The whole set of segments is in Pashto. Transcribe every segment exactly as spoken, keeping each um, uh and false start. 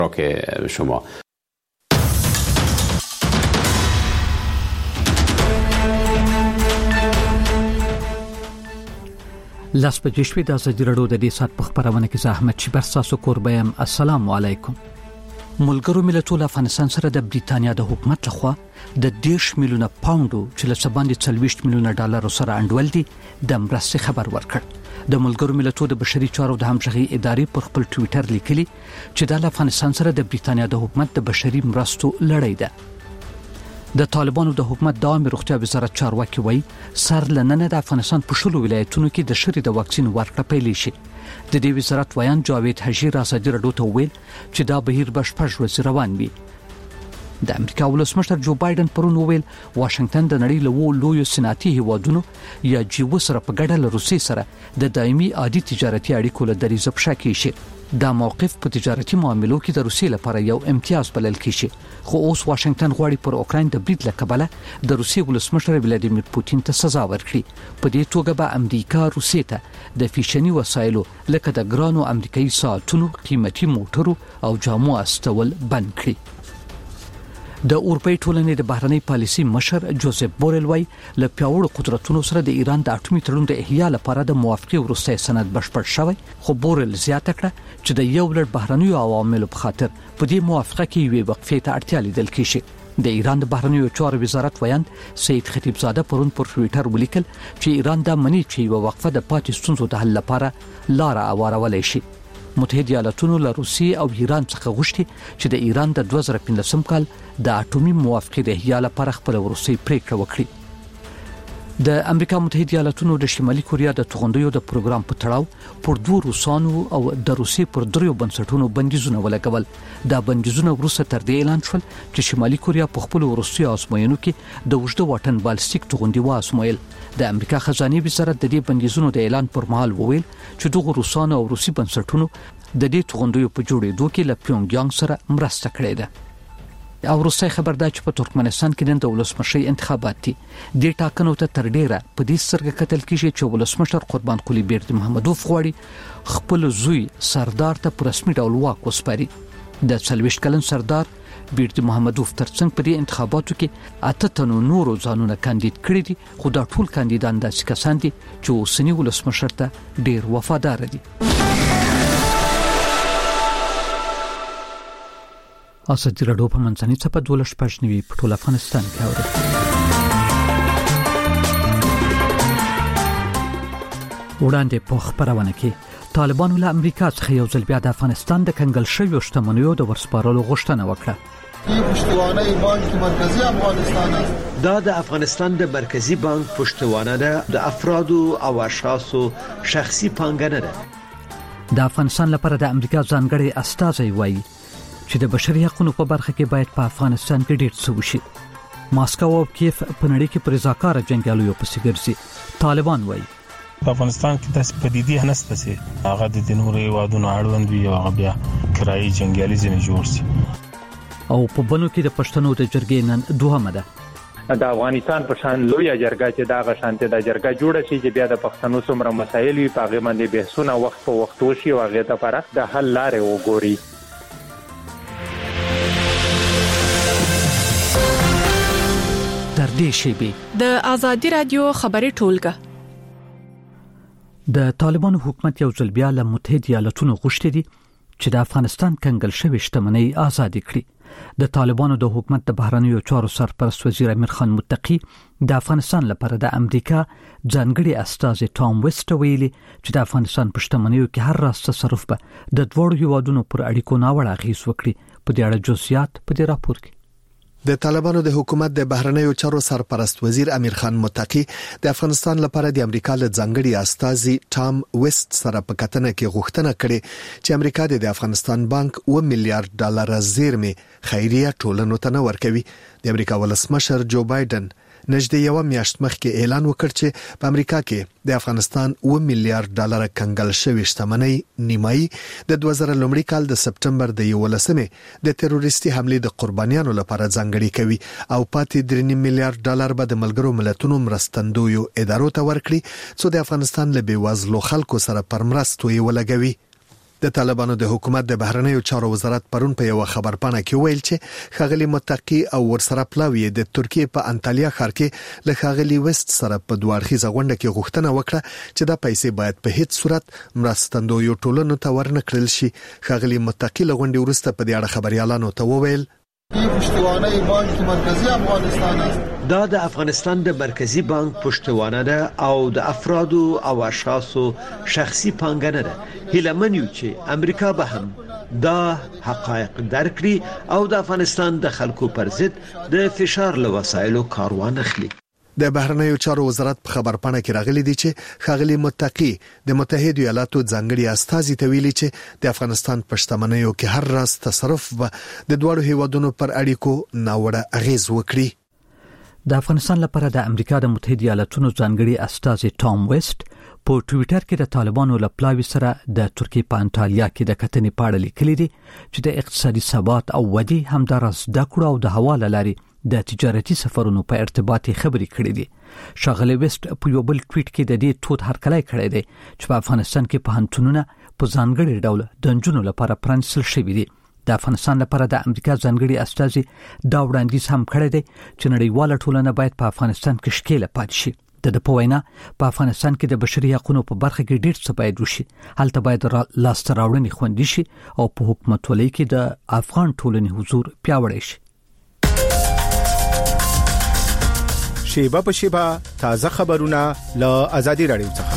که شما لاس بجې شوې د ازادي راډیو د دې سات په خبرونه کې زحمت چې بر تاسو قربایم السلام علیکم. ملګرو ملتونو افغانستان سره د بریټانیا د حکومت لخوا د دیش میلیونه پاونډو چې له سباندې څلويښت میلیونه ډالر سره انډول دي د مرستې خبر ورکړ. د ملګرو ملتونو د بشري چارو د همغږي ادارې پر خپل ټوئیټر لیکلي چې د افغانستان سره د بریټانیا د حکومت د بشري مرستو لړۍ ده. د طالبانو د حکومت د عامه روغتیا وزارت چارواکي وایي سر لننه د افغانستان په شلو ولایتونو کې د شری د واکسین ورکړه پیل شي. د دې وزارت ویان جاوید حجیر ازادي راډیو ته ویل چې دا بهیر بشپړ ورځ روان وي. د امریکا ولسمشر جو بایدن پرون ویل واشنگټن د نړۍ له لویو صنعتي هیوادونو یا جیو سره په ګډه له روسي سره د دایمي عادي تجارتي اړیکو له دریځ په شکل شي. دا موقف په تجارتي معاملو کې د روسي لپاره یو امتیاز بلل کیږي. خو اوس واشنگټن غواړي پر اوکراین د برید لکبله د روسي ولسمشر ولادیمیر پوتین ته سزا ورکړي. په دې توګه به امریکا روسي ته د فیشني وسایلو لکه د ګرانو امریکایي ساعتونو، قیمتي موټرو او جامو استول بند کړي. د اروپای ټولنې د بهرنی پالیسي مشر جوزف بورل وای له پیاوړو قدرتونو سره د ایران د اټومي تړون د احیا لپاره د موافقه وروستي سند بشپړ شوی. خو بورل زیاته کړه چې د یو لړ بهرنیو عواملو په خاطر په دې موافقه کې یو وقفه ته اړتیا لیدل کیږي. د ایران د بهرنیو چارو وزارت ویاند سید خطیبزاده پرون پر ټوئیټر ولیکل چې ایران د منی چې یو وقفه د پاتې ستونزو د حل لپاره لار اوارولای شي. متحده ایالاتونو له روسي او ایران څخه غوښتي چې د ایران د دوه زره پنځم کال د اټومي موافقه د احیا لپاره خپل وروستي پریکړه وکړي. د امریکا متحده ایالاتونو د شمالي کوریا د توغندیو د پروګرام په تړاو پر دوه روسانو او د روسي پر دریو بنسټونو بندیزونه ولګول. دا بندیزونه وروسته تر دې اعلان شول چې شمالي کوریا په خپل وروستي آزموینو کې د وجده واټن بالستیک توغندي واسمویل. د امریکا خزانه وزارت د دې بندیزونو د اعلان پر مهال وویل چې دغه روسانو او روسي بنسټونو د دې توغندیو په جوړېدو کې له پیونګیانګ سره مرسته کړې ده. او روسي خبر ده چې په ترکمنستان کې د ولسمشي انتخابات دي. د ټاکنو ته تر ډیره په دې سرګه کتل کېږي چې ولسمشر قربان قلی بیرته محمدوف غواړي خپل زوی سردار ته په رسمي ډول واک وسپاري. د څلويښت کلن سردار بیرته محمدوف ترڅنګ په دې انتخاباتو کې اته تنو نورو ځانونه کاندید کړي دي. خو دا ټول کاندیدان داسې کسان دي چې اوسنی ولسمشر ته ډیر وفادار دي. ازادي راډیو په منځني چپه دولش پښنوي په ټول افغانستان کې اوري. وړاندې په خبرونه کې طالبانو له امریکا څخه یو ځل بیا د افغانستان د کنګل شویو شتمنیو د ورسپارلو غوښتنه وکړه. پشتوانه بانک مرکزی افغانستان است. دا د افغانستان د مرکزی بانک پشتوانه ده د افرادو او اشخاصو شخصي پانګونه ده. د افغانستان لپاره د امریکا ځانګړي استازي وایي چې د بشري حقوقو په برخه کې باید په افغانستان کې ډېر څه وشي. ماسکو او کیف په نړۍ کې پر ځکار جنگیالیو په سیګرزي. طالبان وایي په افغانستان کې داسې پدیدې نشته چې هغه د نورو هیوادونو اړوند وي او هغه بیا کرایي جنگیالي ځنې جوړ شي. او په بنو کې د پښتنو د جرګې نن دوهمه ده. د افغانستان په شان لوی جرګه چې دا غشانته د جرګه جوړه شي چې بیا د پښتنو څومره مسایل وي په هغه باندې بحثونه وخت په وخت وشي او هغه لپاره د حل لارې وګوري. تر دې شی به د ازادي رادیو خبري ټولګه د طالبانو حکومت یو ځل بیا له متحده ایالاتونو غوښتي دي چې د افغانستان کنګل شوی شتمنۍ آزاد کړي. د طالبانو د حکومت د بهرنیو چارو سرپرست وزیر امیر خان متقی د افغانستان لپاره د امریکا ځانګړي استازي ټام ویسټ ویلي چې د افغانستان په شتمنیو کې هر راز تصرف به د دوړو هیوادونو پر اړیکو ناوړه اغیز وکړي. په دې اړه جزئیات په دې راپور کې. د طالبانو د حکومت د بهرنیو چارو سرپرست وزیر امیر خان متقی د افغانستان لپاره د امریکا له ځانګړي استازي ټام ویسټ سره په کتنه کې غوښتنه کړې چې امریکا د افغانستان بانک اوه میلیارډ ډالر زیرمې خیریه ټولنو ته ورکوي. د امریکا ولسمشر جو بایدن نږدې یو میاشت مخکې اعلان وکړ چې په امریکا کې د افغانستان اوه میلیارډ ډالر کنګل شوی شتمنۍ نیمایي د دوه زره لومړي کال د سپټمبر د یولسمې د تروریستي حمله د قربانیانو لپاره ځانګړي کوي او پاتې درې نیم میلیارډ ډالر به د ملګرو ملتونو مرستندویو ادارو ته ورکړي چې د افغانستان له بیوزلو خلکو سره پر مرستو یې ولګوي. د طالبانو د حکومت د بهرنیو چارو وزارت پرون په یو خبرپاڼه کې ویل چې خاغلی متقی او ورسره پلاوی د ترکیه په انټالیا ښار کې له خاغلی وست سره په دوه اړخیزه غونډه کې غوښتنه وکړه چې دا پیسې باید په هیڅ صورت مرستندویو ټولنو ته ورنکړل شي. خاغلی متقی له غونډې وروسته په دې اړه خبريالانو ته وویل پشتوانه بانک مرکزی افغانستان است. دا د افغانستان د مرکزی بانک پشتوانه ده او د افراد او اشخاصو شخصي پانګه ده. هیله منو چې امریکا به هم دا حقایق درکړي او د افغانستان د خلکو پر ضد د فشار له وسایلو کاروان اخلي. د بهرنیو چارو وزارت په خبرپاڼه کې راغلي دي چې خاغلی متقی د متحده ایالاتو ځانګړي استازي ته ویلي چې د افغانستان په شتمنیو کې هر راز تصرف و د دوړو هیوادونو پر اړیکو ناوړه اغیز وکړي. د افغانستان لپاره د امریکا د متحده ایالاتونو ځانګړي استازي ټام ویست په ټوئیټر کې د طالبانو له پلاوی سره د ترکیه په انټالیا کې د کتنې پاړه لیکلي دي چې د اقتصادي ثبات او ودی همدارس د کړه او د حواله لري د تجارتي سفرونو په ارتباطي خبري کړې دي. شاغله ویست په یو بل ټویټ کې د دې توت هرکلای کړی دی چې په افغانستان کې په هنټونونه په ځانګړي ډول د جنونو لپاره پرانسل شوی دي. د افغانستان لپاره د امریکا ځانګړي استازي دا وړاندیز هم کړی دی چې نړیواله ټولنه باید په افغانستان کې شکیله پاتې شي. د د پوینا په افغانستان کې د بشري حقوقو په برخه کې ډېر څه باید وشي. هلته باید لاسته راوړنې خوندي شي او په حکومت ولۍ کې د افغان ټولنې حضور پیاوړی شي. شیبه په شیبه تازه خبرونه له آزادي رادیو څخه.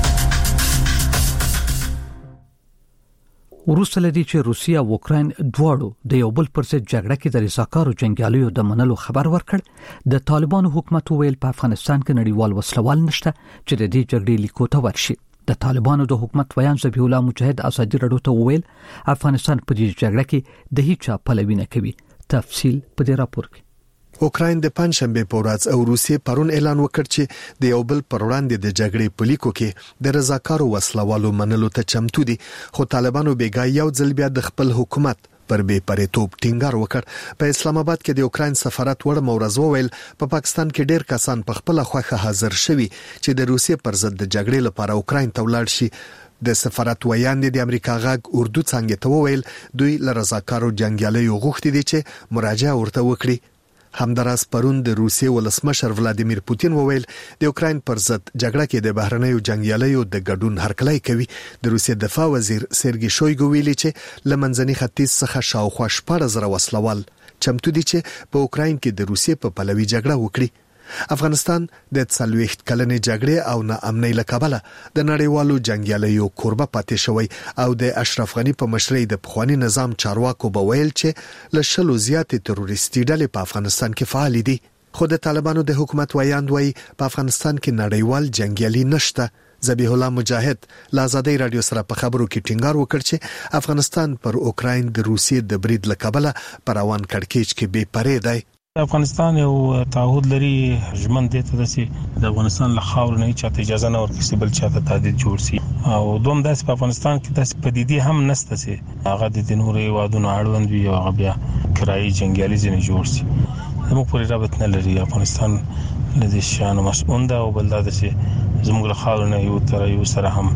وروسته لدی چې روسیا او اوکراین دواړو د یو بل پر ضد جګړه کې د رضاکارو جنگیالیو د منلو خبر ورکړ، د طالبانو حکومت ویل په افغانستان کې نړیوال وسلوال نشته چې د دې جګړې لیکو ته ورشي. د طالبانو د حکومت ویان ذبیح الله مجاهد آزادي رادیو ته ویل افغانستان په دې جګړه کې د هیڅ پلوي نه کوي. تفصیل په دې راپور کې. اوکراین د پنځشنبه په ورځ او روسیې پرون اعلان وکړ چې د یو بل پر وړاندې د جګړې په لیکو کې د رضاکارو وسلوالو منلو ته چمتو دي، خو طالبانو بیګا یو ځل بیا د خپل حکومت پر بې پرېتوب ټینګار وکړ. په اسلام آباد کې د اوکراین سفارت وړ مورز وویل په پاکستان کې ډېر کسان په خپل خوخه حاضر شوي چې د روسیې پر ضد د جګړې لپاره اوکراین ته ولاړ شي. د سفارت ویان د امریکا غاګ اردو څنګه ته وویل دوی ل رضاکارو جنگیالیو غوښتي دي چې مراجعه ورته وکړي. همداراز پرون د روسیې ولسمشر ولادیمیر پوتین وویل د اوکراین پر ضد جګړه کې د بهرنیو جنگیالیو د ګډون هرکلی کوي. د روسیې دفاع وزیر سرګی شویګو ویلي چې لمنځني ختیځ څخه شاوخوا شپږ زره وسلوال چمتو دي چې په اوکراین کې د روسیې په پلوي جګړه وکړي. افغانستان د څلوېښت کلنې جګړې او ناامنۍ له کبله د نړیوالو جنگیالیو کوربه پاتې شوی او د اشرف غنی په مشرۍ د پخوانی نظام چارواکو به ویل چې له شلو زیاتې تروریستي ډلې په افغانستان کې فعال دي. خو د طالبانو د حکومت ویاند وایي په افغانستان کې نړیوال جنگیالي نشته. ذبیح الله مجاهد له آزادي رادیو سره په خبرو کې ټینګار وکړ چې افغانستان پر اوکراین د روسیې د برید له کبله پر روان کړکېچ کې بې پرې دی. افغانستان یو تعهد لري ژمن دي ته چې د افغانستان له خاور نه چاته اجازه نه ورکړي بل چاته تهدید جوړ شي او دوم داس په افغانستان کې داس پدیدې هم نشته چې هغه د نورې وادونو اړوند وي او بیا کرایي جنگیالي ځنې جوړ شي. موږ پرې رابط نه لري. افغانستان لدې شان مسؤل ده او بل دا چې زموږ له خاور نه یو تر یو سره هم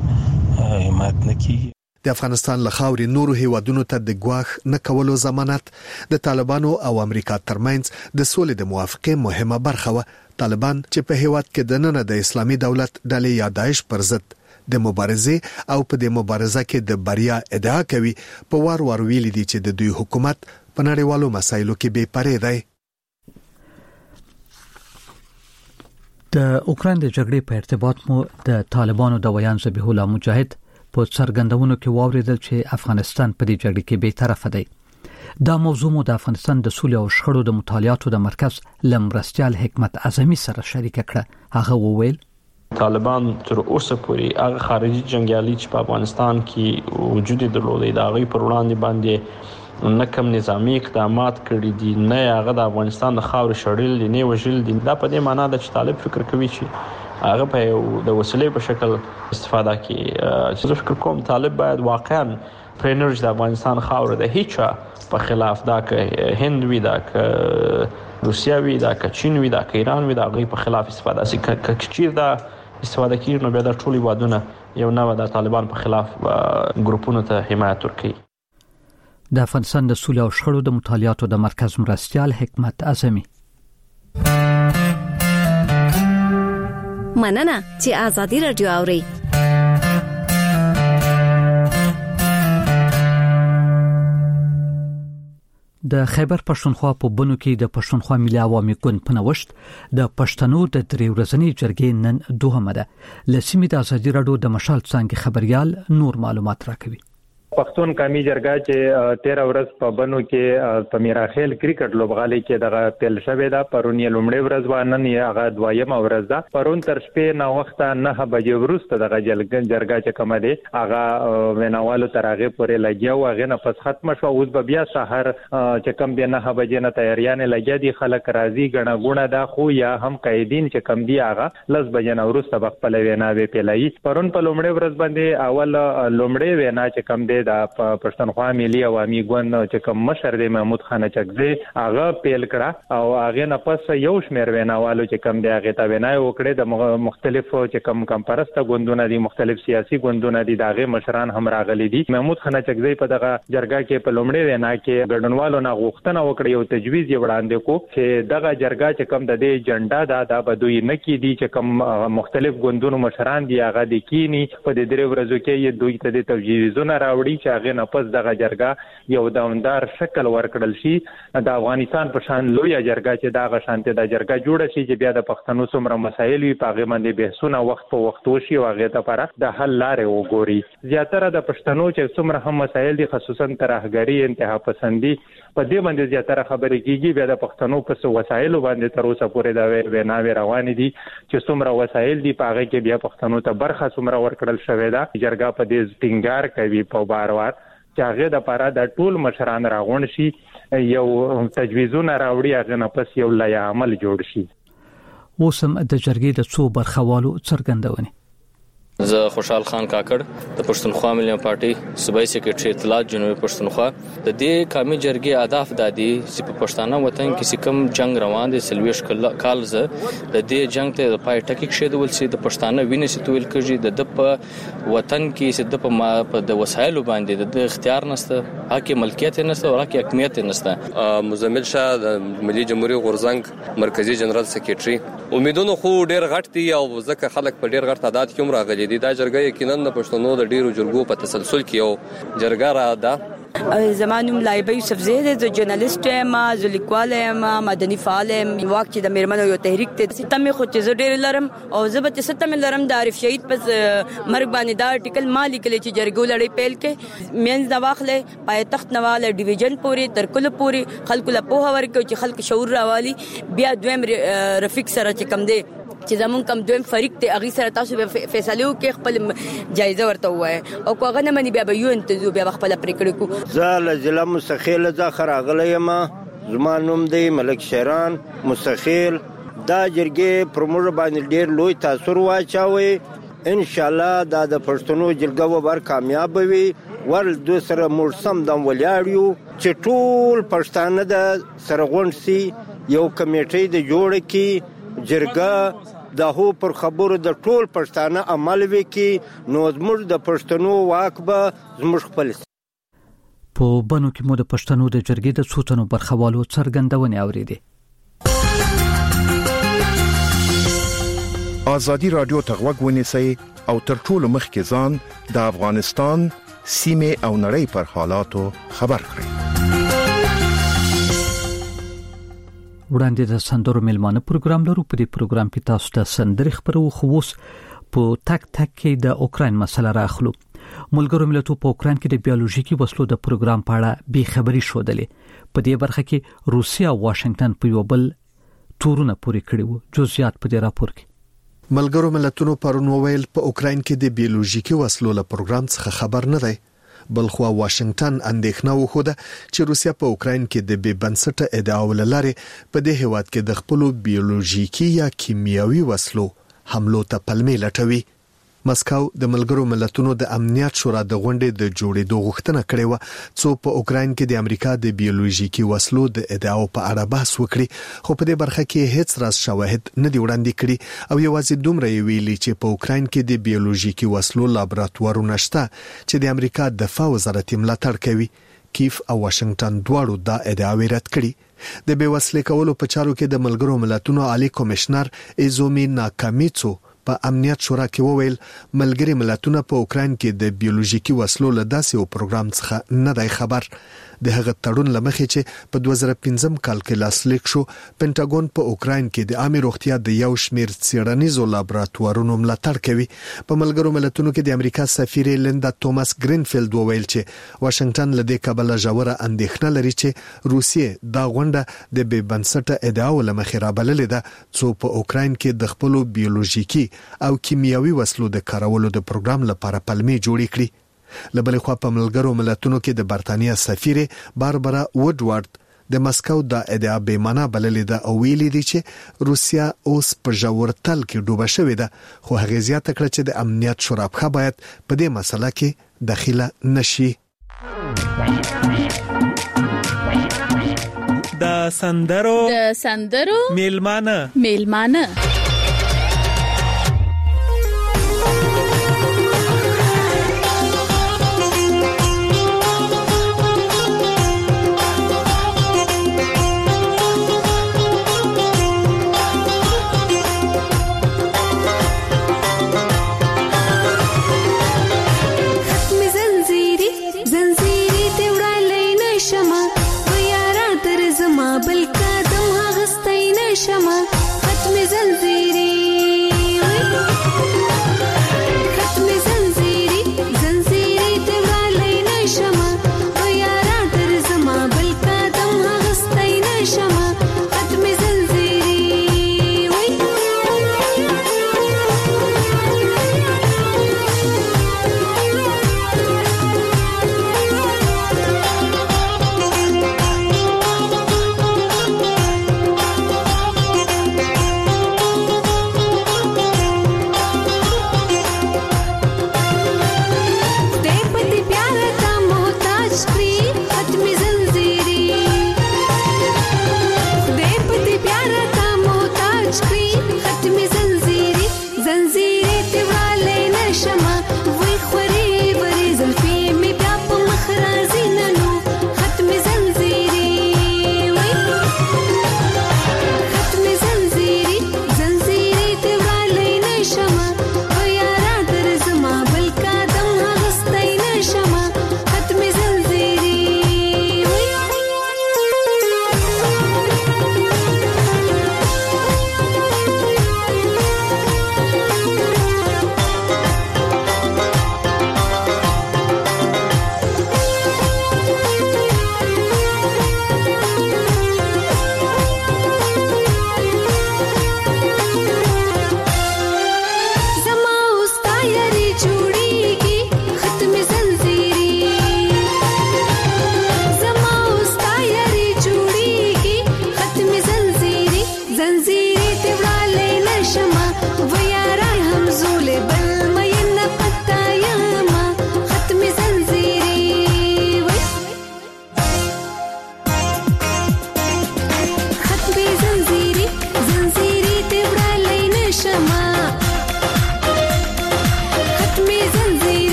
حمایت نه کوي. د افغانستان له خاورې نورو هیوادونو ته د ګواښ نه کولو ضمانت د طالبانو او امریکا ترمنځ د سولې د موافقې مهمه برخه و. طالبان چې په هیواد کې د نن د اسلامي دولت ډلې یا داعش پر ضد د مبارزې او په د مبارزه کې د بریا ادعا کوي، په وار وار ویلي دي چې د دوی حکومت په نړیوالو مسایلو کې بې پرې دی. د اوکراین د جګړې په ارتباط مو د طالبانو د ویان ذبیح الله مجاهد په څرګندونو کې واوریدل چې افغانستان په دې جګړه کې بې طرفه دی. دا موضوع مو د افغانستان د سولې او شخړو د مطالعاتو د مرکز لمرستیال حکمت اعظمي سره شریک کړه. هغه وویل طالبان تر اوسه پورې هغه خارجي جنگیالي چې په افغانستان کې وجود درلودي دا غي پر وړاندې باندې نه کوم نظامی اقدامات کړی دي، نه هغه د افغانستان د خاور شړل دي، نه وژل دي. دا په دې معنی ده چې طالب فکر کوي چې هغه په د وسیلې په شکل استفاده کوي. چې زه فکر کوم طالب باید واقعا پرېنرج د افغانستان خاور د هیڅ په خلاف دا که هند وي، دا که روسیا وي، دا که چین وي، دا که ایران وي، دا غي په خلاف استفاده سي. که چیر دا استفاده کیږي نو بیا د ټولي وادونه یو نوې د طالبان په خلاف ګروپونو ته حمایت ورکوي. د افغانستان د سولې او شخړو د مطالعاتو د مرکز مرستیال حکمت اعظمي مننه چې آزادي رادیو اوري. د خیبر پښتونخوا په بنو کې د پښتونخوا ملي عوامي ګوند په نوښت د پښتنو د درې ورځنۍ جرګې نن دوهمه ده. لسیمه د آزادي رادیو د مشال څنګه خبريال نور معلومات راکوي. پښتون قومي جرګه چې تیرا ورځ په بنو کې په میراخیل کرکټ لوبغالي کې دغه تل شوې ده. پرون یې لومړی ورځ وانن یې هغه دویمه ورځ ده. پرون تر شپې نه وخت نه بجې وروسته دغه جرګه چې کومه ده هغه ویناوالو تر هغه پورې لګیا و. هغه نه پس ختم شو. اوس به بیا سحر چې کوم دی نه بجې نه تیاریان لګیا دي. خلک راځي غڼه غونه ده خو یا هم قیدین چې کوم دی هغه لس بجې نه وروسته خپل ویناوي پیلای. پرون په لومړی ورځ باندې اول لومړی وینا چې کوم دی د پښتونخوا ملي عوامي ګوند چې کوم مشر دی محمود خان چکزي هغه پیل کړه او هغه نه پس یو شمېر ویناوالو چې کوم دی هغه ته ویناي وکړي. د مختلفو چې کوم کم پرسته ګوندونه دي مختلف سیاسي ګوندونه دي دغه مشران هم راغلي دي. محمود خان چکزي په دغه جرګه کې په لومړی وینا کې ګډونوالو نه غوښتنه وکړي او تجویز یې وړاندې کو چې دغه جرګه چې کوم د دې جنډا دا د بدوی نه کې دي چې کوم مختلف ګوندونو مشران دي هغه د کینی په دې درې ورځو کې یې دوی ته د تجویزونه راوړي چې هغه نه پس دغه جرګه یو دوامدار شکل ورکړل شي. د افغانستان په شان لوی جرګه چې دغه شانته د جرګه جوړ شي چې بیا د پښتنو څومره مسایل وي په باندې بحثونه وخت په وخت وشي او هغه لپاره د حل لارې وګوري. زیاتره د پښتنو چې څومره هم مسایل دي خصوصا ترهګری انتها پسندي په دې باندې زیاتره خبرې کیږي. بیا د پښتنو په وسایل باندې تر اوسه پورې دا ویناوي روان دي چې څومره وسایل دي په هغه کې بیا پښتنو ته برخه څومره ورکړل شوې ده. جرګه په دې ټینګار کوي په بار-بار چې هغه د لپاره د ټول مشران راغون شي یو تجویزونه راوړي هغه نه پس یو لای عمل جوړ شي. اوسم د جرګې د څو برخوالو څرګندونه زه خوشحال خان کاکړ د پښتونخوا ملي پارټي صوبایي سیکریټري اطلاعات جنوبي پښتونخوا د دې قومي جرګې اهداف د دې چې په پښتانه وطن کې کوم جنگ روان دي سلويش کال زه د دې جنگ ته د پای ټکی کېدول سي د پښتانه وینې ستویل کېږي د د په وطن کې چې د په د وسایلو باندې د اختیار نشته حق ملکیت نشته او حق حکمیت نشته. مزمل شاه د ملي جمهوریت غورزنګ مرکزی جنرال سیکریټري امیدونو خو ډیر غټ دي او ځکه خلک په ډیر غټ تعداد کې هم راغلي دي. دا جرګه یقینا د پښتنو د ډیرو جرګو په تسلسل کې یو جرګه را ده. زمانوم لایبه یوسف زید د ژورنالیست ما ذلیکوال ما مدني فعال واک چې د میرمنو یو تحریک ته ستمه خو چې ډیر لرم او زبت ستمه لرم د عارف شهید پس مرګ باندې دا آرټیکل مالی کلی چې جرګو لړۍ پیل کې مینز د واخلې پای تخت نواله ډیویژن پوری تر کله پوری خلکو له په هور کې چې خلک شعور راوالي بیا دویم رفیق سره چې کم دی چې زمون کم دویم فریق ته اغي سره تاسو به فیصله وکړي خپل جایزه ورته وای او کوغه نه مني بیا به یو انتظو بیا خپل پریکړه کو. زه ضلع مستخیل ځخر اغلی ما زمانوم دی ملک شیران مستخیل دا جرګې پرموږ باندې ډیر لوی تاثیر واچوي. ان شاء الله دا د پښتنو جرګه و بر کامیاب وي. ور دو سره مرسم دم ولیاړیو چې ټول پښتانه د سرغون سي یو کمیټې د جوړ کی جرګه د هو پر خبرو د ټول پښتانه عمل وکي نو زموږ د پښتنو واک به زموږ خپل. په بنو کې مو د پښتنو د جرګې د څوتنو برخوالو څرګندونه اوریدي. آزادی رادیو ته غوږ ونیسئ او تر ټولو مخکې ځان د افغانستان سیمه او نړۍ پر حالاتو خبر کړئ. وړاندې د سندرو ملمانه پروګرام لرو. په دې پروګرام کې تاسو ته سندرې خبرو خو اوس په تک تک کې د اوکرين مسله راخلو. ملګرو ملتونو په اوکرين کې د بیولوژیکي وسلو د پروګرام په اړه به خبري شودلې. په دې برخه کې روسیا او واشنگټن په یو بل تورونه پوری کړي وو. جزئیات په دې راپور کې ملګرو ملتونو پرون وویل په اوکرين کې د بیولوژیکي وسلو له پروګرام څخه خبر نه دی. بلخو واشنگټن اندېښنه وخوده چې روسیا په اوکرين کې د بې بنسټه ادعاو لاره په دې هیواد کې د خپل بیولوژیکي یا کیمیاوي وسلو حملو ته پلمې لټوي. مسکو د ملګرو ملتونو د امنیت شورا د غونډې د جوړېدو غوښتنه کړې و څو په اوکراین کې د امریکا د بیولوژیکي وسلو د ادعاو په اړه بحث وکړي خو په دې برخه کې هیڅ راز شواهد نه دی وړاندې کړي او یوازې دومره ویلي چې په اوکراین کې د بیولوژیکي وسلو لابراتوارونه شته چې د امریکا دفاع وزارت ملاتړ کوي کیف او واشنگټن دواړو دا ادعاوې رد کړي د بیوسلې کولو په چارو کې د ملګرو ملتونو عالی کمشنر ایزومی ناکامیڅو په امنیت شورا کې وویل ملګری ملتونه په اوکراین کې د بیولوژیکي وسلو له داسې یو پروګرام څخه نه دی خبر د هغه تړون لمخې چې په دوه زره پنځم کال کې لاسلیک شو پینټاګون په اوکراین کې د عامه روغتیا د یو شمیر څېړنیزو لابراتوارونو ملاتړ کوي په ملګرو ملتونو کې د امریکا سفیر لیندا توماس گرینفیلد وویل چې واشنگټن له دې کبله ژوره اندېښنه لري چې روسیې دا غونډه د بې بنسټه ادعاو لمخې رابللې ده څو په اوکراین کې د خپل بیولوژیکي او کیمیاوي وسلو د کارولو د پروګرام لپاره پلمې جوړې کړې لبل خو په ملګرو ملتونو کې د برتانیا سفیر باربرا وډوارد د مسکو د ادعا به معنا بللې ده او ویلي دي چې روسیا اوس په ژورتل کې ډوبه شوې ده خو هغه زیاته کړه چې د امنیت شورا په باید په دې مسله کې دخیله نشي د سندرو د سندرو میلمانه میلمانه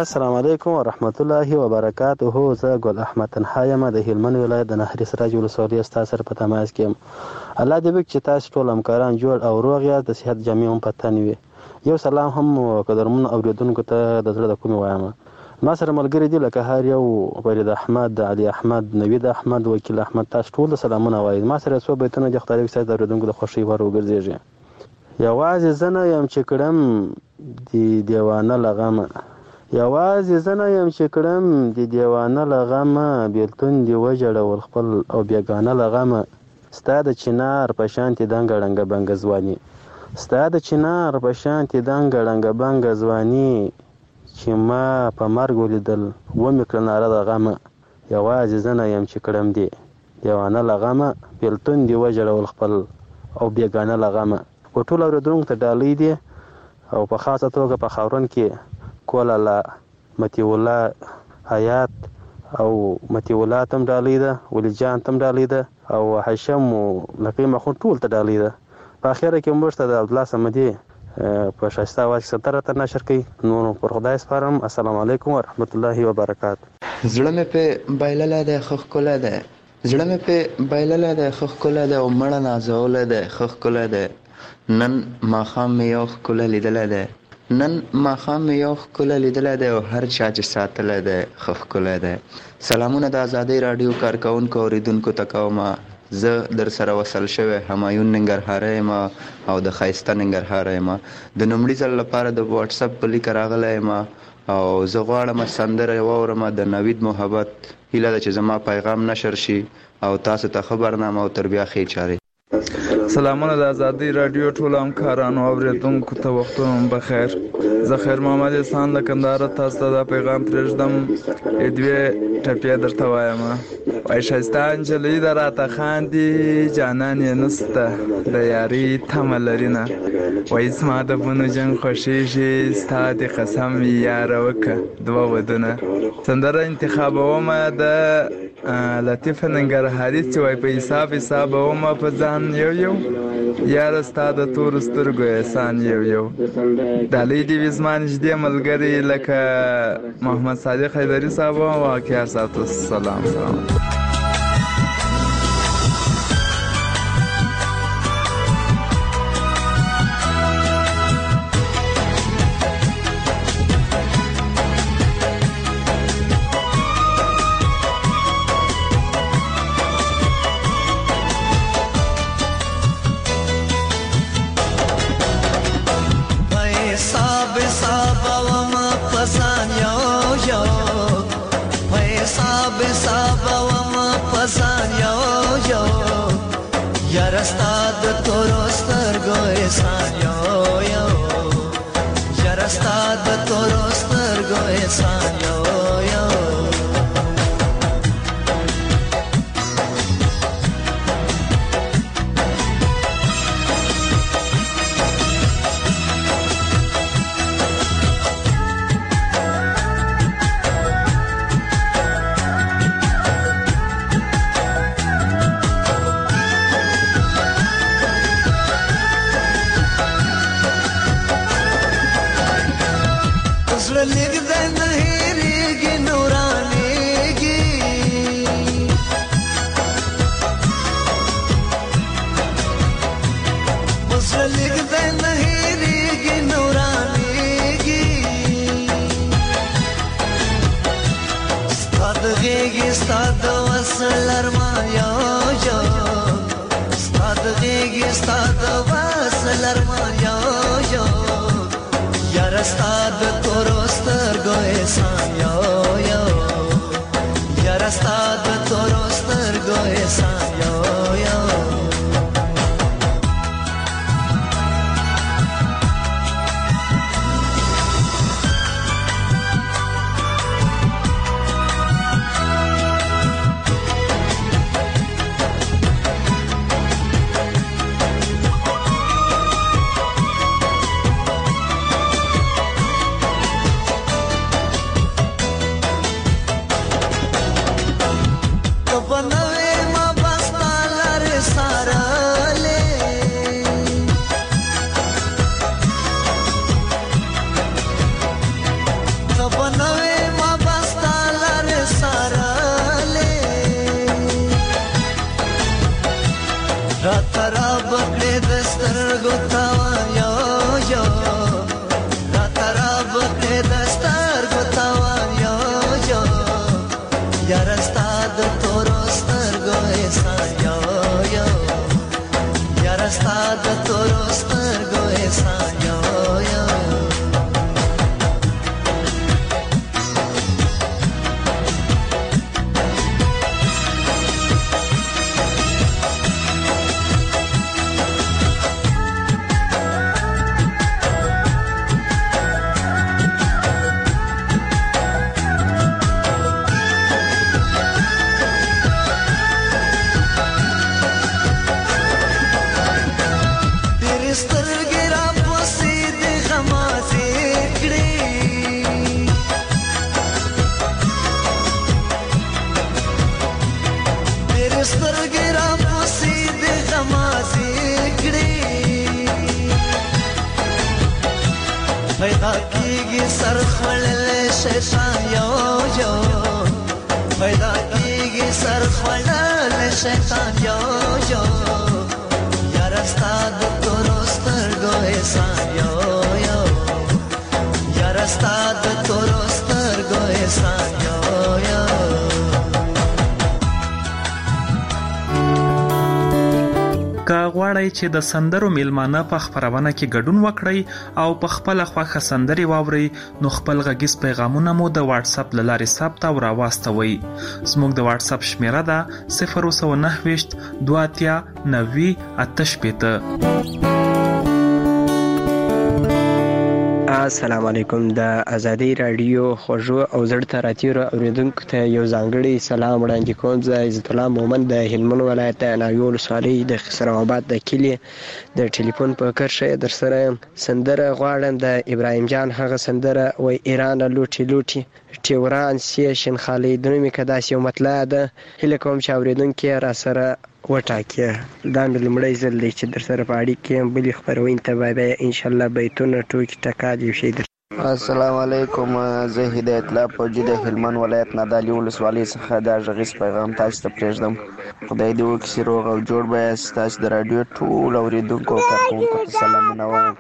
السلام علیکم ورحمت الله وبرکاته. زه ګل احمد تنهایم د هلمند ولایت د نهري سراج ولسوالۍ استاد سره په تماس کې یم. الله دې وکړي چې تاسو ټول همکاران جوړ او روغ یاست، د صحت جامې هم په تن وي. یو سلام هم قدرمن اوریدونکو ته د زړه د کومې وایم. ما سره ملګری دي لکه هر یو فرید احمد، علي احمد، نوید احمد، وکیل احمد، تاسو ټول سلامونه وایي. ما سره څو بیتونه د خدای وکړي د اوریدونکو د خوښۍ ور وګرځيږي. یوازې زنه یم چې کړم دی دیوانه لغمه، یوازې زنه یم چې کړم دی دیوانه لغمه، بیلتون دی وجړول خپل او بیگانه لغمه. ستا د چنار په شانتې دنګه ړنګه بنګه ځواني، ستا د چنار په شانتې دنګه ړنګه بنګه ځواني، چې ما په مرګ ولیدل ومې کړه ناره د غمه. یوازې زنه یم چې کړم دی دیوانه لغمه، بیلتون دی وجړول خپل او بیگانه لغمه. په ټول اوریدونکو ته ډالۍ دي او په خاصه توګه په خاورن کې کولاله، متی الله حیات او متی الله تم ډالۍ ده، ولی جان تم ډالۍ ده او حشم او لقی مخون ټول ته ډالۍ ده. په اخره کې موږ ته د عبدالله صمدي په شایسته اواز ستره تر نشر کوي. نور پر خدای سپارم. السلام علیکم ورحمت الله وبرکاته. زړه مې په بایلله ده خخ کوله ده، زړه مې په بایلله ده خخ کوله ده او مړه نازوله ده خخ کوله ده. نن ماښام مې یو ښکله لیدلی دی، نن ماښام مې یو ښکله لیدلی دی او هر چا چې ساتلی دی ښه ښکلی دی. سلامونه د ازادۍ راډیو کارکوونکو اورېدونکو ته کومه. زه در سره وصل شوی همایون ننګرهاری یم او د ښایسته ننګرهاره یم. د لومړي ځل لپاره د واټساپ په لیکه راغلی یم او زه غواړم سندره واورم د نوید محبت. هیله ده چې زما پیغام نشر شي او تاسو ته ښه برنامه او تر بیا ښې چارې. سلامونه د ازادۍ راډیو ټول همکارانو او اورېدونکو ته وختونه بخیر. زه خیر محمد احسان له کندهاره تاسو ته دا پیغام پرېږدم. دوې ټپې درته وایم. وایي ښایسته نجلۍ ده راته خاندي، جانان یې نسته د یارۍ تمه لري نه. وایي زما د بونو جنګ خوښېږي، ستا د قسم یاره وکړه دوه ودونه. سندره انتخابومه د لطیفه ننګرهاري چې وایي په حساب حسابومه په ځان یو یو، یاره ستا د تورو سترګو احسان یو یو. ډالۍ دې وي زما نږدې ملګري لکه محمد صادق حیدري صاحب او واقعه ساتو. سلام سلام. Yarastad torostar goesan yo yo, Yarastad torostar goesan yo yo. Yarastad torostar goesan yo yo, Yarastad torostar goesan yo yo. سترګې را پوسې د غمازې کړې پیدا کېږي سر خوړلی شیطان یو یو پیدا کېږي سر خوړلی شیطان یو یو یاره ستا د تورو سترګو احسان یو یو یاره ستا د تورو سترګو احسان یو یو که غواړئ چې د سندرو میلمانه په خپرونه کې ګډون وکړئ او په خپله خوښه سندرې واورئ نو خپل غږیز پیغامونه مو د واتس اپ له لارې ثبت او راواستوئ. زموږ د واتس اپ شمیره ده صفر سوه نهه ویشت دوه اتیا نوي اته شپېته. السلام علیکم. د ازادي رادیو خوږو او زړه ته راتیرو اوریدونکو ته یو ځانګړی سلام وړاندې کوم. زه عزت الله مومن د هلمند ولایت د ناوې ولسوالۍ د خسروآباد د کلي د ټلیفون په کرښه در سره یم. سندره غواړم د ابراهیم جان هغه سندره وای ایران لوټي لوټي ټیوران سی شنخالي د نومې که داسې یو مطلع ده. هیله کوم چې اوریدونکي را سره وټاکي. دا مې لومړی ځل دی چې در سره په اړیکې یم. بلې خپرونې ته به بیا انشاءالله بیتونه ټوکې ټکال یو شی در. السلام علیکم. زه هدایت الله فوجي د هلمند ولایت نادعلي ولسوالۍ څخه دا غږیز پیغام تاسو ته پرېږدم. خدای دې وکړي چې روغ او جوړ به یاست. تاسو د راډیو ټول اورېدونکو او کارکوونکو ته سلامونه وایم.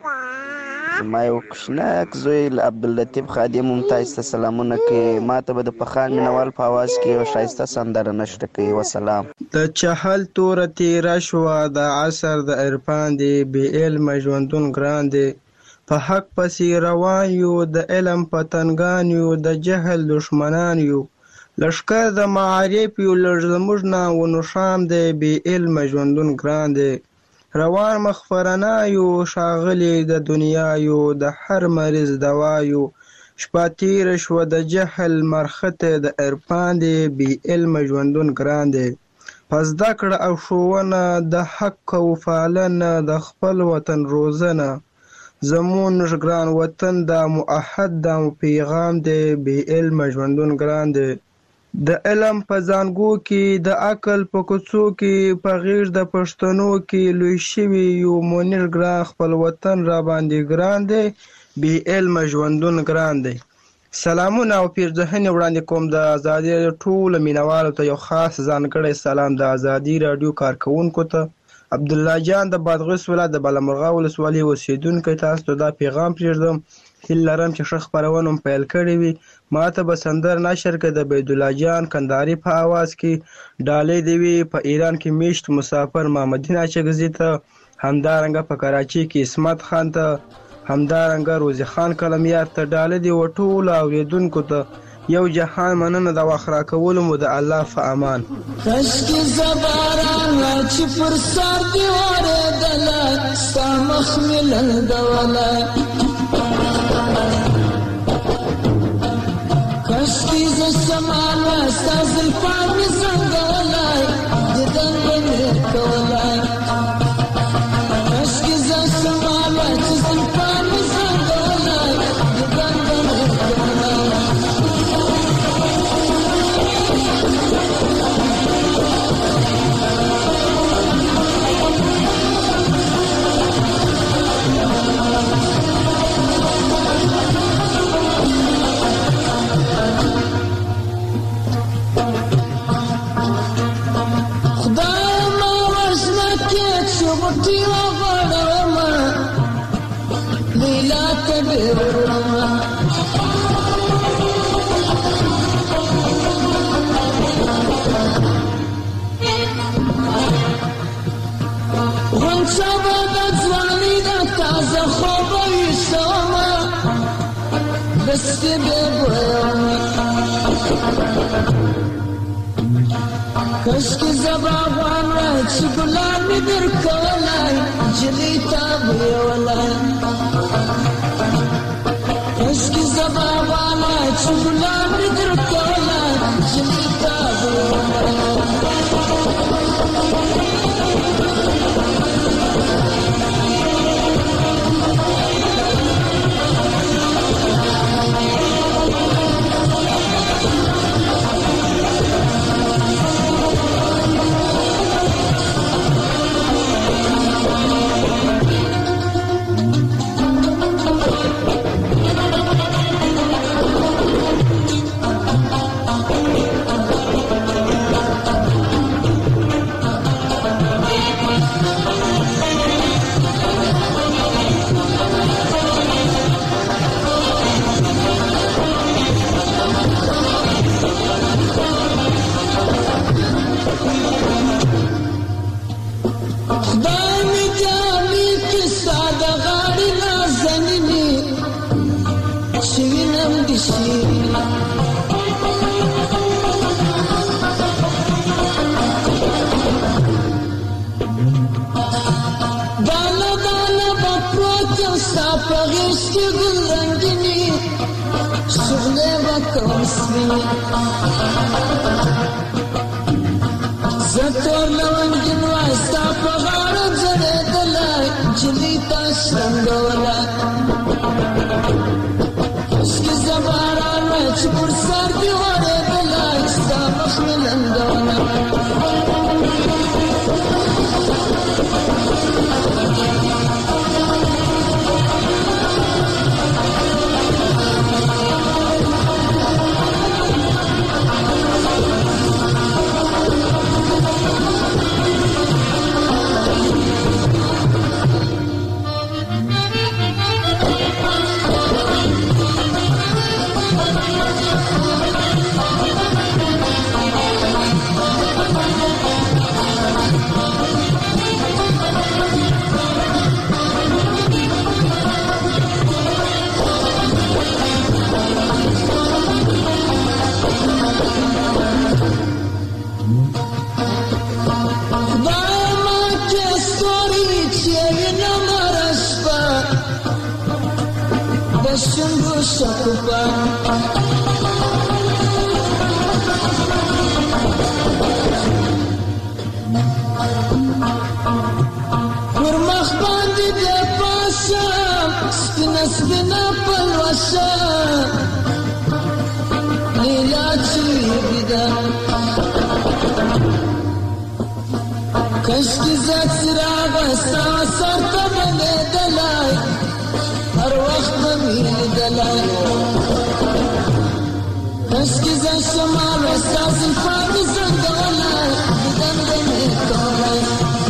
زما یو کوچنک زوی عبداللطیف خادم هم تاسو ته سلامونه کوي. ما ته به د پخان مینوال په اواز کې یو ښایسته سندره نشته کوي. وسلام. د چهل توره تېره شوه د عصر د عرفان دی بې علمه ژوندون ګران دی په حق پسې روان یو د علم پتنګان یو د جهل دشمنان یو لښکر د معارف یو لږ زموږ نه ونوشام دی بې علمه ژوندون ګران دی روان مخفرنا یو ښاغلي د دنیا یو د هر مریض دوا یو شپه تېره شوه د جهل مرخته د عرفان دی بې علمه ژوندون ګران دی په زده کړه او ښوونه د حق او پالنه د خپل وطن روزنه زمون ګران وطن دا معهد دا پیغام دی بې علمه ژوندون ګران دی د علم په زانګو کې د عقل په کوڅو کې په غیږ د پښتنو کې لوی شوي یو منیر ګران خپل وطن را باندې ګران دی بې علمه ژوندون ګران دی. سلامونه او پیرزهنې وړاندې کوم د ازادي ټولو مینوالو ته یو خاص ځانګړی سلام د ازادي راډیو کارکوونکو ته. عبدالله جان د بادغیس ولایت د بالامرغه ولسوالۍ اوسېدونکی تاسو ته دا پیغام پرېږدم. هیله لرم چې ښه خپرونه مو پیل کړې وي. ما ته به سندر نشر کې د بیدالله جان کندهاري په اواز کې ډالۍ دې وي. په ایران کې میشت مسافر محمدین اچکزي ته، همدارنګه په کراچۍ کې اسمت خان ته، همدارنګه روزي خان کلمیار ته ډالۍ دې و ټولو اورېدونکو ته. یو جهان مننه د وخت راکولو مو د الله په امان. کشکې زبارانه چې پر سر دې اورېدله ستا مخ مې لنډوله کشکې زه شماله ستا زلفان مې زنګولی دیدن به مې کولی کشکې زه شماله چې زلفان مې زنګولی دیدن به مې کولی کشکې زبا غواړه چې ګلان مې درکولی نجلۍ ته ویولی کشکې زبا غواړه چې ګلان مې درکولی نجلۍ ته ویولی زتور لونګین واستا په غاړه ځړېدلای جلی تاسو څنګه اسکی زباران چې پر سر دی ورېدلای ستا مخ ملنګونه Shakupa Kurmah bandi de pasa Spina spina palwasa Lila chivida Kashki zat siraga sa sarta bale dalai هر وخت مې دلای اسکی ز شمال استاس فاضي څنګه ولای دند مې کولای